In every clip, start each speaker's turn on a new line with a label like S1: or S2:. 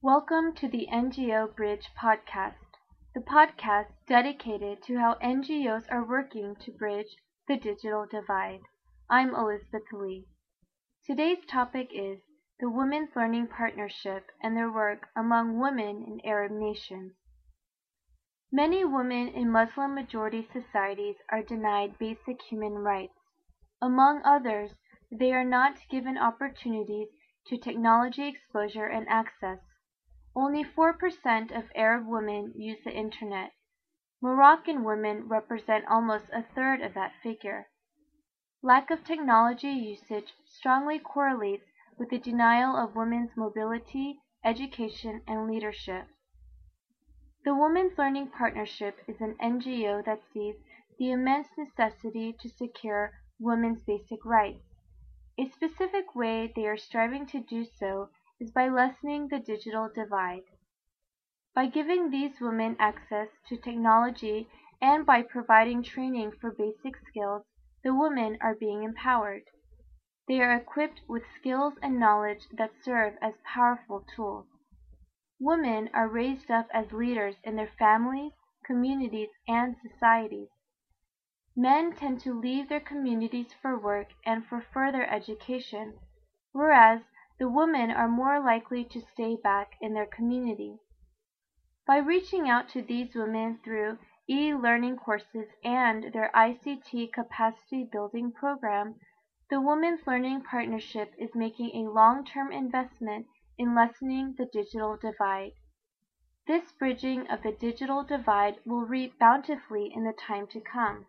S1: Welcome to the NGO Bridge podcast, the podcast dedicated to how NGOs are working to bridge the digital divide. I'm Elizabeth Lee. Today's topic is the Women's Learning Partnership and their work among women in Arab nations. Many women in Muslim-majority societies are denied basic human rights. Among others, they are not given opportunities to technology exposure and access. Only 4% of Arab women use the internet. Moroccan women represent almost a third of that figure. Lack of technology usage strongly correlates with the denial of women's mobility, education, and leadership. The Women's Learning Partnership is an NGO that sees the immense necessity to secure women's basic rights. A specific way they are striving to do so is by lessening the digital divide. By giving these women access to technology and by providing training for basic skills, the women are being empowered. They are equipped with skills and knowledge that serve as powerful tools. Women are raised up as leaders in their families, communities, and societies. Men tend to leave their communities for work and for further education, whereas the women are more likely to stay back in their community. By reaching out to these women through e-learning courses and their ICT capacity building program, the Women's Learning Partnership is making a long-term investment in lessening the digital divide. This bridging of the digital divide will reap bountifully in the time to come.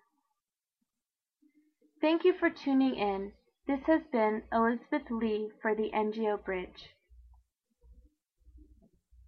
S1: Thank you for tuning in. This has been Elizabeth Lee for the NGO Bridge.